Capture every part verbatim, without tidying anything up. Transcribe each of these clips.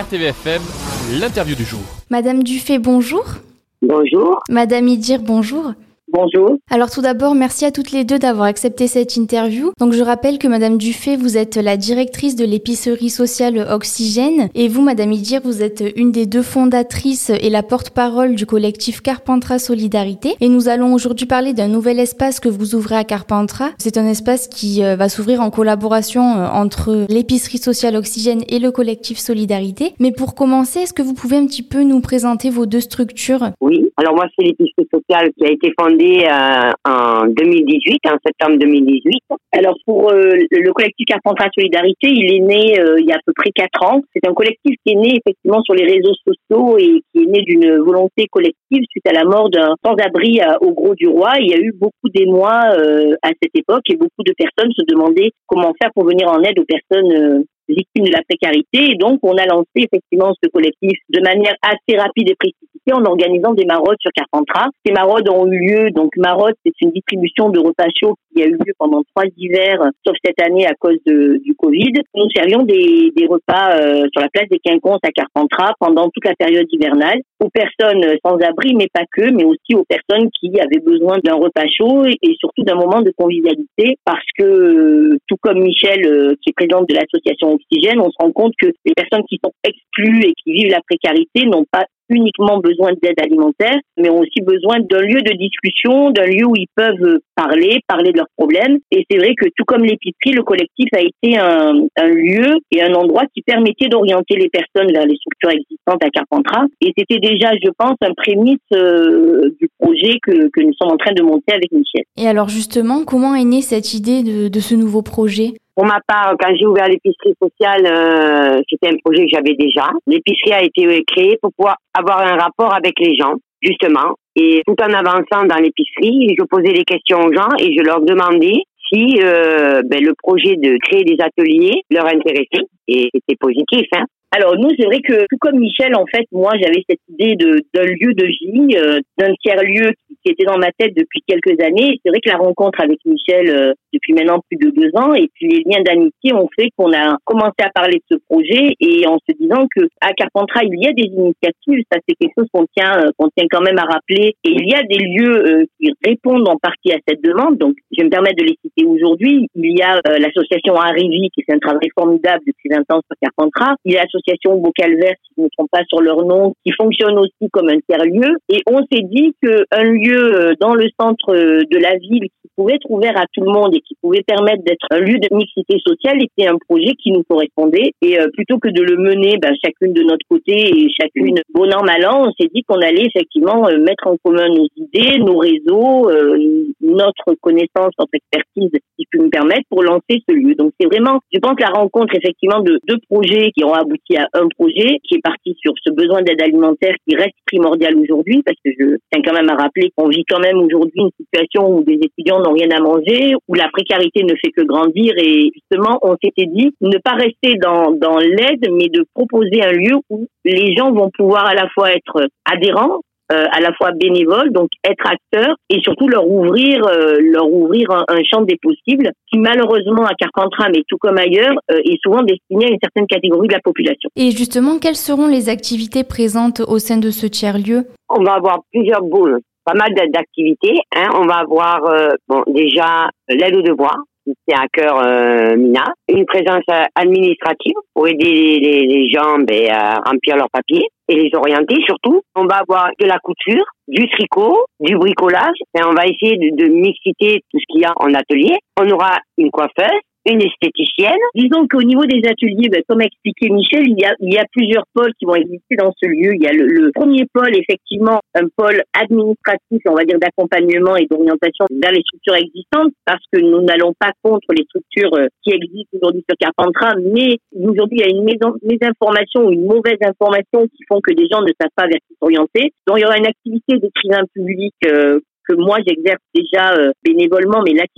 R T V F M, l'interview du jour. Madame Dufay, bonjour. Bonjour. Madame Idir, bonjour. Bonjour. Alors tout d'abord, merci à toutes les deux d'avoir accepté cette interview. Donc je rappelle que Madame Dufay, vous êtes la directrice de l'épicerie sociale Oxygène et vous, Madame Idir, vous êtes une des deux fondatrices et la porte-parole du collectif Carpentras Solidarité. Et nous allons aujourd'hui parler d'un nouvel espace que vous ouvrez à Carpentras. C'est un espace qui euh, va s'ouvrir en collaboration euh, entre l'épicerie sociale Oxygène et le collectif Solidarité. Mais pour commencer, est-ce que vous pouvez un petit peu nous présenter vos deux structures ? Oui, alors moi c'est l'épicerie sociale qui a été fondée Euh, en deux mille dix-huit, en septembre deux mille dix-huit. Alors pour euh, le collectif Carpentras Solidarité, il est né euh, il y a à peu près quatre ans. C'est un collectif qui est né effectivement sur les réseaux sociaux et qui est né d'une volonté collective suite à la mort d'un sans-abri à, au Gros du Roi. Il y a eu beaucoup d'émoi euh, à cette époque et beaucoup de personnes se demandaient comment faire pour venir en aide aux personnes euh, victimes de la précarité. Et donc, on a lancé effectivement ce collectif de manière assez rapide et précipitée en organisant des maraudes sur Carpentras. Ces maraudes ont eu lieu, donc maraude, c'est une distribution de repas chauds qui a eu lieu pendant trois hivers, sauf cette année à cause de, du Covid. Nous servions des, des repas euh, sur la place des Quinconces à Carpentras pendant toute la période hivernale aux personnes sans abri, mais pas que, mais aussi aux personnes qui avaient besoin d'un repas chaud et, et surtout d'un moment de convivialité parce que, euh, tout comme Michel, euh, qui est présidente de l'association Oxygène, on se rend compte que les personnes qui sont exclues et qui vivent la précarité n'ont pas uniquement besoin d'aide alimentaire, mais ont aussi besoin d'un lieu de discussion, d'un lieu où ils peuvent parler, parler de leurs problèmes. Et c'est vrai que tout comme l'épicerie, le collectif a été un, un lieu et un endroit qui permettait d'orienter les personnes vers les structures existantes à Carpentras. Et c'était déjà, je pense, un prémisse euh, du projet que, que nous sommes en train de monter avec Michel. Et alors justement, comment est née cette idée de, de ce nouveau projet ? Pour ma part, quand j'ai ouvert l'épicerie sociale, euh, c'était un projet que j'avais déjà. L'épicerie a été créée pour pouvoir avoir un rapport avec les gens, justement. Et tout en avançant dans l'épicerie, je posais des questions aux gens et je leur demandais si euh, ben, le projet de créer des ateliers leur intéressait. Et c'était positif, hein. Alors nous, c'est vrai que tout comme Michel, en fait, moi j'avais cette idée de d'un lieu de vie, euh, d'un tiers-lieu qui, qui était dans ma tête depuis quelques années. Et c'est vrai que la rencontre avec Michel euh, depuis maintenant plus de deux ans et puis les liens d'amitié ont fait qu'on a commencé à parler de ce projet et en se disant que à Carpentras il y a des initiatives, ça c'est quelque chose qu'on tient euh, qu'on tient quand même à rappeler. Et il y a des lieux euh, qui répondent en partie à cette demande. Donc je vais me permettre de les citer aujourd'hui. Il y a euh, l'association Arrivi qui fait un travail formidable depuis vingt ans sur Carpentras. Il y a l'association Bocal Vert, si je ne me trompe pas sur leur nom, qui fonctionne aussi comme un tiers-lieu. Et on s'est dit qu'un lieu dans le centre de la ville qui pouvait être ouvert à tout le monde et qui pouvait permettre d'être un lieu de mixité sociale était un projet qui nous correspondait. Et euh, plutôt que de le mener ben, chacune de notre côté et chacune bon an, mal an, on s'est dit qu'on allait effectivement euh, mettre en commun nos idées, nos réseaux, euh, notre connaissance, notre expertise, si je peux me permettre, pour lancer ce lieu. Donc c'est vraiment, je pense, la rencontre effectivement de deux projets qui ont abouti à un projet qui est parti sur ce besoin d'aide alimentaire qui reste primordial aujourd'hui parce que je tiens quand même à rappeler qu'on vit quand même aujourd'hui une situation où des étudiants n'ont rien à manger, où la précarité ne fait que grandir et justement on s'était dit ne pas rester dans, dans l'aide mais de proposer un lieu où les gens vont pouvoir à la fois être adhérents, Euh, à la fois bénévoles, donc être acteurs et surtout leur ouvrir, euh, leur ouvrir un, un champ des possibles qui malheureusement à Carpentras, mais tout comme ailleurs, euh, est souvent destiné à une certaine catégorie de la population. Et justement, quelles seront les activités présentes au sein de ce tiers-lieu ? On va avoir plusieurs boules, pas mal d'activités. Hein. On va avoir euh, bon déjà l'aide aux devoirs. C'est à cœur euh, Mina. Une présence administrative pour aider les, les, les gens ben, à remplir leurs papiers et les orienter surtout. On va avoir de la couture, du tricot, du bricolage. Et on va essayer de, de mixiter tout ce qu'il y a en atelier. On aura une coiffeuse, une esthéticienne. Disons qu'au niveau des ateliers, ben, comme a expliqué Michel, il y a, il y a plusieurs pôles qui vont exister dans ce lieu. Il y a le, le premier pôle, effectivement, un pôle administratif, on va dire d'accompagnement et d'orientation vers les structures existantes, parce que nous n'allons pas contre les structures qui existent aujourd'hui sur Carpentras, mais aujourd'hui, il y a une mésinformation ou une mauvaise information qui font que des gens ne savent pas vers qui s'orienter. Donc, il y aura une activité d'écrivain public euh, que moi j'exerce déjà euh, bénévolement, mais là qui sera sous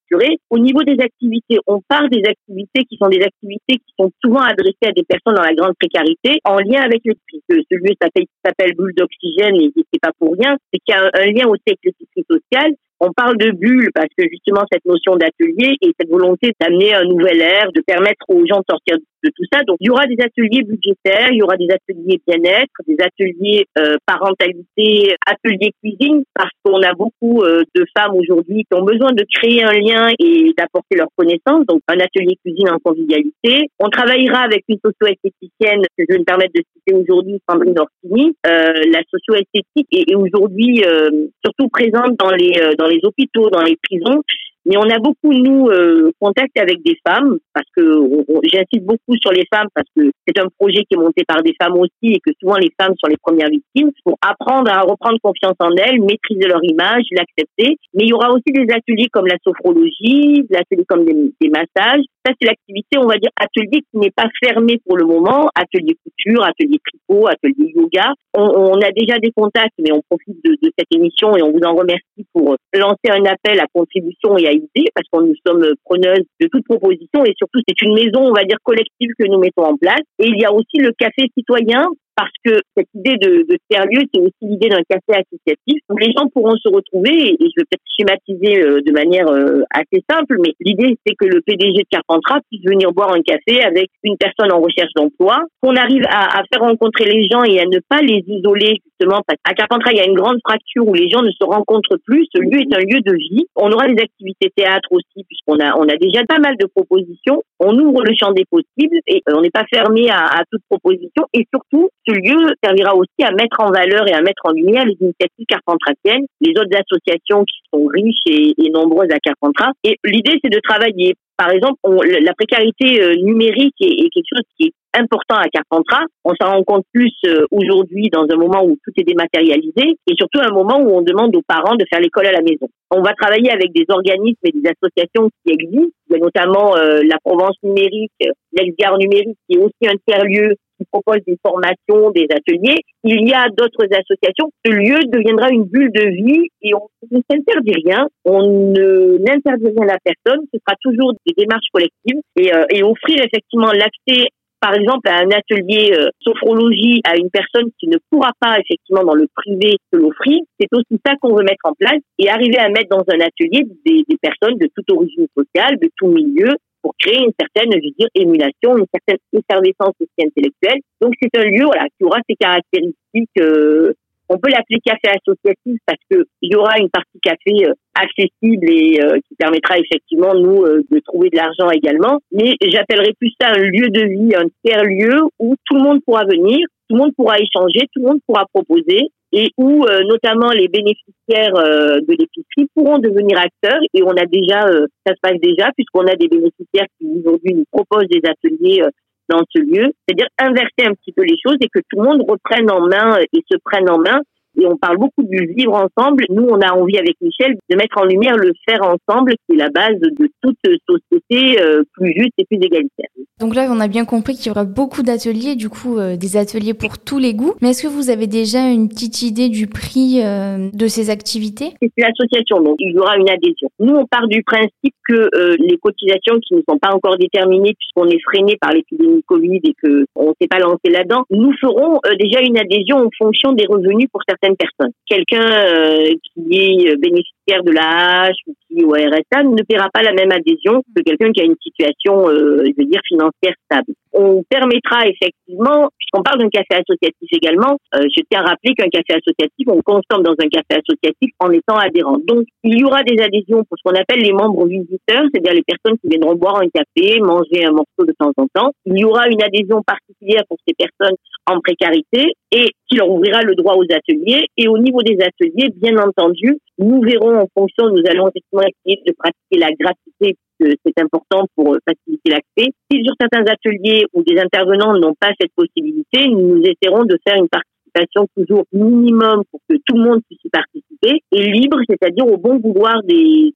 structuré. Au niveau des activités, on parle des activités qui sont des activités qui sont souvent adressées à des personnes dans la grande précarité, en lien avec l'épicerie. Ce lieu s'appelle, s'appelle Bulle d'Oxygène et, et c'est pas pour rien. C'est qu'il y a un, un lien aussi avec l'épicerie sociale. On parle de bulle parce que justement cette notion d'atelier et cette volonté d'amener un nouvel air, de permettre aux gens de sortir de tout ça. Donc il y aura des ateliers budgétaires, il y aura des ateliers bien-être, des ateliers euh, parentalité, ateliers cuisine, parce qu'on a beaucoup euh, de femmes aujourd'hui qui ont besoin de créer un lien et d'apporter leurs connaissances. Donc un atelier cuisine en convivialité. On travaillera avec une socio-esthéticienne que je vais me permettre de citer aujourd'hui, Sandrine Orsini. Euh, la socio-esthétique est, est aujourd'hui euh, surtout présente dans les euh, dans les hôpitaux, dans les prisons. Mais on a beaucoup, nous, euh, contact avec des femmes, parce que on, on, j'insiste beaucoup sur les femmes, parce que c'est un projet qui est monté par des femmes aussi, et que souvent les femmes sont les premières victimes, pour apprendre à reprendre confiance en elles, maîtriser leur image, l'accepter. Mais il y aura aussi des ateliers comme la sophrologie, des ateliers comme des, des massages. Ça, c'est l'activité, on va dire, atelier qui n'est pas fermé pour le moment, atelier couture, atelier tricot, atelier yoga. On, on a déjà des contacts, mais on profite de, de cette émission et on vous en remercie pour lancer un appel à contribution et à idées, parce que nous sommes preneuses de toute proposition et surtout, c'est une maison, on va dire, collective que nous mettons en place. Et il y a aussi le café citoyen, parce que cette idée de, de tiers-lieu, c'est aussi l'idée d'un café associatif où les gens pourront se retrouver, et, et je vais peut-être schématiser euh, de manière euh, assez simple, mais l'idée, c'est que le P D G de Carpentras puisse venir boire un café avec une personne en recherche d'emploi, qu'on arrive à, à faire rencontrer les gens et à ne pas les isoler, justement, parce qu'à Carpentras, il y a une grande fracture où les gens ne se rencontrent plus. Ce lieu est un lieu de vie. On aura des activités théâtre aussi, puisqu'on a, on a déjà pas mal de propositions. On ouvre le champ des possibles et on n'est pas fermé à, à toute proposition, et surtout, ce lieu servira aussi à mettre en valeur et à mettre en lumière les initiatives carpentrasiennes, les autres associations qui sont riches et, et nombreuses à Carpentras. Et l'idée, c'est de travailler. Par exemple, on, la précarité euh, numérique est, est quelque chose qui est important à Carpentras. On s'en rend compte plus euh, aujourd'hui dans un moment où tout est dématérialisé et surtout un moment où on demande aux parents de faire l'école à la maison. On va travailler avec des organismes et des associations qui existent. Il y a notamment euh, la Provence numérique, l'ex-gare numérique qui est aussi un tiers-lieu qui propose des formations, des ateliers. Il y a d'autres associations. Ce lieu deviendra une bulle de vie et on ne s'interdit rien. On ne n'interdit rien à personne. Ce sera toujours des démarches collectives et, euh, et offrir effectivement l'accès, par exemple, à un atelier euh, sophrologie à une personne qui ne pourra pas effectivement dans le privé se l'offrir. C'est aussi ça qu'on veut mettre en place et arriver à mettre dans un atelier des, des personnes de toute origine sociale, de tout milieu, pour créer une certaine, je veux dire, émulation, une certaine effervescence aussi intellectuelle. Donc c'est un lieu, voilà, qui aura ces caractéristiques. Euh, on peut l'appeler café associatif parce que il y aura une partie café euh, accessible et euh, qui permettra effectivement nous euh, de trouver de l'argent également. Mais j'appellerais plus ça un lieu de vie, un tiers-lieu où tout le monde pourra venir, tout le monde pourra échanger, tout le monde pourra proposer, et où euh, notamment les bénéficiaires euh, de l'épicerie pourront devenir acteurs. Et on a déjà, euh, ça se passe déjà, puisqu'on a des bénéficiaires qui aujourd'hui nous proposent des ateliers euh, dans ce lieu. C'est-à-dire inverser un petit peu les choses et que tout le monde reprenne en main et se prenne en main. Et on parle beaucoup du vivre ensemble. Nous, on a envie avec Michel de mettre en lumière le faire ensemble, qui est la base de toute société euh, plus juste et plus égalitaire. Donc là, on a bien compris qu'il y aura beaucoup d'ateliers, du coup, euh, des ateliers pour tous les goûts. Mais est-ce que vous avez déjà une petite idée du prix euh, de ces activités ? C'est une association, donc il y aura une adhésion. Nous, on part du principe que euh, les cotisations qui ne sont pas encore déterminées, puisqu'on est freiné par l'épidémie Covid et qu'on ne s'est pas lancé là-dedans, nous ferons euh, déjà une adhésion en fonction des revenus pour certaines personnes. Quelqu'un euh, qui est bénéficiaire de la H ou qui est au R S A ne paiera pas la même adhésion que quelqu'un qui a une situation, euh, je veux dire, financière stable. On permettra effectivement, puisqu'on parle d'un café associatif également, euh, je tiens à rappeler qu'un café associatif, on consomme dans un café associatif en étant adhérent. Donc, il y aura des adhésions pour ce qu'on appelle les membres visiteurs, c'est-à-dire les personnes qui viendront boire un café, manger un morceau de temps en temps. Il y aura une adhésion particulière pour ces personnes en précarité et qui leur ouvrira le droit aux ateliers. Et au niveau des ateliers, bien entendu, nous verrons en fonction, nous allons effectivement essayer de pratiquer la gratuité, puisque c'est important pour faciliter l'accès. Si sur certains ateliers où des intervenants n'ont pas cette possibilité, nous essaierons de faire une participation toujours minimum pour que tout le monde puisse y participer et libre, c'est-à-dire au bon vouloir des participants.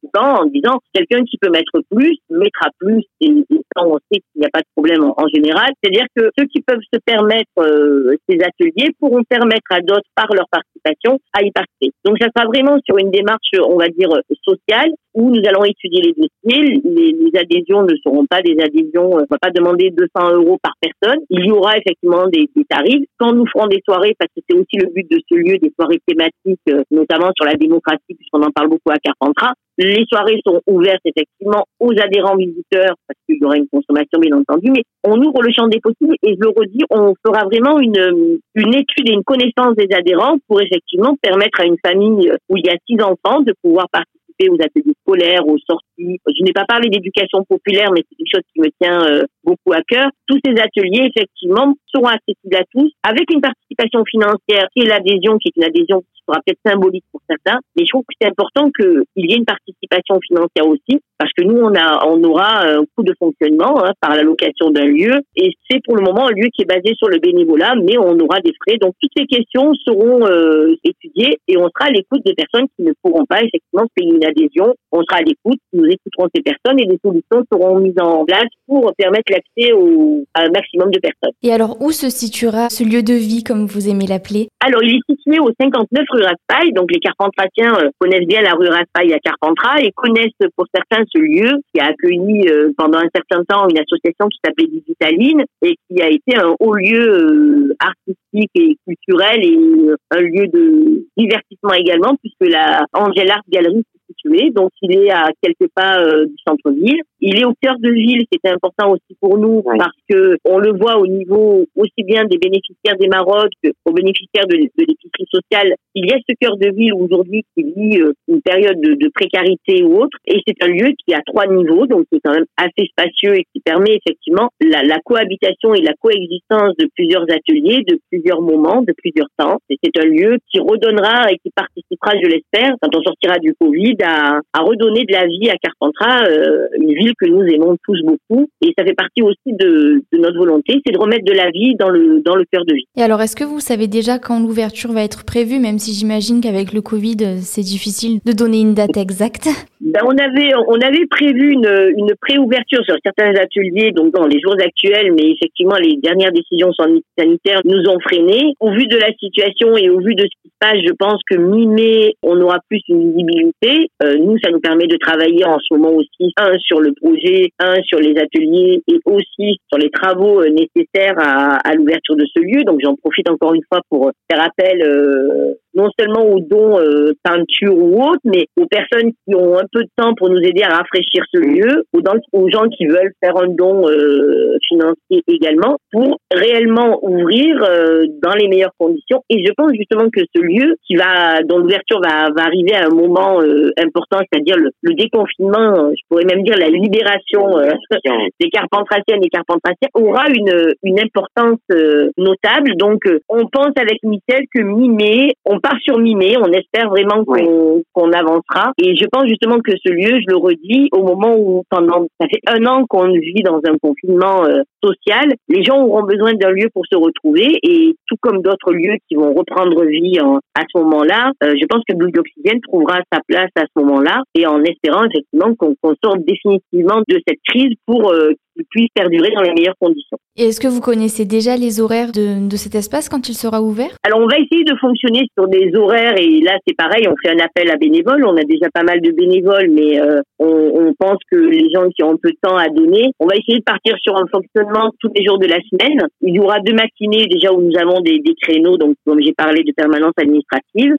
en disant quelqu'un qui peut mettre plus, mettra plus, et, et ça, on sait qu'il n'y a pas de problème en, en général. C'est-à-dire que ceux qui peuvent se permettre euh, ces ateliers pourront permettre à d'autres, par leur participation, à y participer. Donc, ça sera vraiment sur une démarche, on va dire, sociale, où nous allons étudier les dossiers. Les, les adhésions ne seront pas des adhésions, on ne va pas demander deux cents euros par personne. Il y aura effectivement des, des tarifs. Quand nous ferons des soirées, parce que c'est aussi le but de ce lieu, des soirées thématiques, euh, notamment sur la démocratie, puisqu'on en parle beaucoup à Carpentras, les soirées sont ouvertes effectivement aux adhérents visiteurs, parce qu'il y aura une consommation bien entendu, mais on ouvre le champ des possibles et je le redis, on fera vraiment une, une étude et une connaissance des adhérents pour effectivement permettre à une famille où il y a six enfants de pouvoir participer aux ateliers scolaires, aux sorties. Je n'ai pas parlé d'éducation populaire, mais c'est quelque chose qui me tient euh, beaucoup à cœur. Tous ces ateliers, effectivement, seront accessibles à tous, avec une participation financière et l'adhésion, qui est une adhésion qui sera peut-être symbolique pour certains. Mais je trouve que c'est important qu'il y ait une participation financière aussi, parce que nous, on a, on aura un coût de fonctionnement hein, par la location d'un lieu, et c'est pour le moment un lieu qui est basé sur le bénévolat, mais on aura des frais. Donc toutes ces questions seront euh, étudiées et on sera à l'écoute des personnes qui ne pourront pas effectivement payer une adhésion. On sera à l'écoute, nous écouterons ces personnes et des solutions seront mises en place pour permettre l'accès au, à un maximum de personnes. Et alors, où se situera ce lieu de vie, comme vous aimez l'appeler? Alors, il est situé au cinquante-neuf rue Raspail, donc les Carpentrasiens euh, connaissent bien la rue Raspail à Carpentras et connaissent pour certains ce lieu qui a accueilli euh, pendant un certain temps une association qui s'appelait Digitaline et qui a été un haut lieu euh, artistique et culturel et euh, un lieu de divertissement également, puisque la Angel Art Gallery s'est située, donc il est à quelques pas euh, du centre-ville. Il est au cœur de ville, c'était important aussi pour nous ouais. parce que on le voit au niveau aussi bien des bénéficiaires des Marottes qu'aux bénéficiaires de, de l'épicerie sociale. Il y a ce cœur de ville aujourd'hui qui vit euh, une période de, de précarité ou autre, et c'est un lieu qui a trois niveaux, donc qui est quand même assez spacieux et qui permet effectivement la, la cohabitation et la coexistence de plusieurs ateliers, de plusieurs moments, de plusieurs temps. Et c'est un lieu qui redonnera et qui participera, je l'espère, quand on sortira du Covid, à, à redonner de la vie à Carpentras, euh, une ville que nous aimons tous beaucoup, et ça fait partie aussi de, de notre volonté, c'est de remettre de la vie dans le dans le cœur de ville. Et alors, est-ce que vous savez déjà quand l'ouverture va être prévue, même si j'imagine qu'avec le Covid, c'est difficile de donner une date exacte? Ben, on avait on avait prévu une une préouverture sur certains ateliers, donc dans les jours actuels, mais effectivement les dernières décisions sanitaires nous ont freinés. Au vu de la situation et au vu de ce qui se passe, je pense que mi-mai, on aura plus une visibilité. Euh, nous, ça nous permet de travailler en ce moment aussi, un sur le projet, un sur les ateliers et aussi sur les travaux nécessaires à, à l'ouverture de ce lieu. Donc j'en profite encore une fois pour faire appel euh, non seulement aux dons euh, peinture ou autres, mais aux personnes qui ont un peu de temps pour nous aider à rafraîchir ce lieu, aux, dans, aux gens qui veulent faire un don euh, financier également, pour réellement ouvrir euh, dans les meilleures conditions. Et je pense justement que ce lieu, qui va, dont l'ouverture va, va arriver à un moment euh, important, c'est-à-dire le, le déconfinement, je pourrais même dire la libération euh, des Carpentrasiennes et Carpentrasiens, aura une, une importance euh, notable. Donc, euh, on pense avec Michel que mi-mai, on part sur mi-mai, on espère vraiment qu'on, oui. qu'on avancera. Et je pense justement que ce lieu, je le redis, au moment où pendant ça fait un an qu'on vit dans un confinement euh, social, les gens auront besoin d'un lieu pour se retrouver, et tout comme d'autres lieux qui vont reprendre vie en, à ce moment-là, euh, je pense que Bulle d'Oxygène trouvera sa place à ce moment-là, et en espérant effectivement qu'on, qu'on sorte définitivement de cette crise pour euh, qu'il puisse perdurer dans les meilleures conditions. Et est-ce que vous connaissez déjà les horaires de, de cet espace quand il sera ouvert? Alors on va essayer de fonctionner sur des horaires, et là c'est pareil, on fait un appel à bénévoles, on a déjà pas mal de bénévoles, mais euh, on, on pense que les gens qui ont un peu de temps à donner, on va essayer de partir sur un fonctionnement tous les jours de la semaine. Il y aura deux matinées déjà où nous avons des, des créneaux, donc comme j'ai parlé de permanence administrative.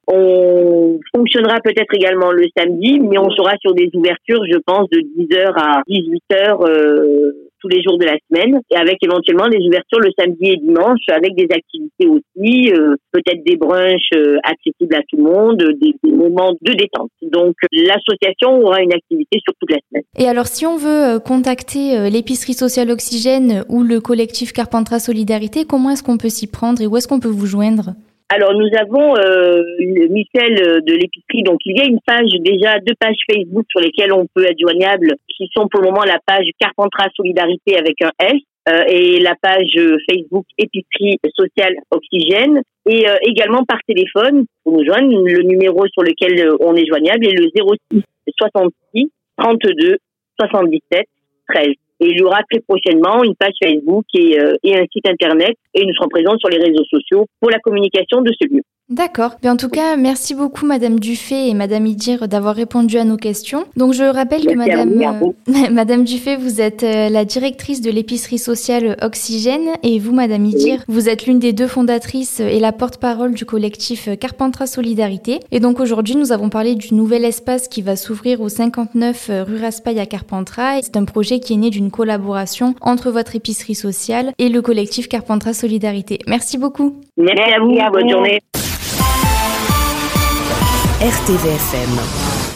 On fonctionnera peut-être également le samedi, mais on sera sur des ouvertures, je pense, de dix heures à dix-huit heures euh, tous les jours de la semaine, et avec éventuellement des ouvertures le samedi et dimanche, avec des activités aussi, euh, peut-être des brunchs euh, accessibles à tout le monde, des, des moments de détente. Donc l'association aura une activité sur toute la semaine. Et alors, si on veut contacter euh, l'épicerie sociale Oxygène ou le collectif Carpentras Solidarité, comment est-ce qu'on peut s'y prendre et où est-ce qu'on peut vous joindre? Alors nous avons euh, Michel de l'épicerie, donc il y a une page, déjà deux pages Facebook sur lesquelles on peut être joignable, qui sont pour le moment la page Carpentras Solidarité avec un S. euh, et la page Facebook Épicerie Sociale Oxygène, et euh, également par téléphone pour nous joindre. Le numéro sur lequel euh, on est joignable est le zéro six soixante-six trente-deux soixante-dix-sept treize. Et il y aura très prochainement une page Facebook et, euh, et un site internet, et nous serons présents sur les réseaux sociaux pour la communication de ce lieu. D'accord. Mais en tout cas, merci beaucoup Madame Dufay et Madame Idir d'avoir répondu à nos questions. Donc je rappelle que Madame, euh, Madame Dufay, vous êtes euh, la directrice de l'épicerie sociale Oxygène, et vous, Madame Idir, oui. vous êtes l'une des deux fondatrices et la porte-parole du collectif Carpentras Solidarité. Et donc aujourd'hui, nous avons parlé du nouvel espace qui va s'ouvrir au cinquante-neuf rue Raspail à Carpentras. C'est un projet qui est né d'une collaboration entre votre épicerie sociale et le collectif Carpentras Solidarité. Merci beaucoup. Merci à vous. Bonne journée. R T V F M.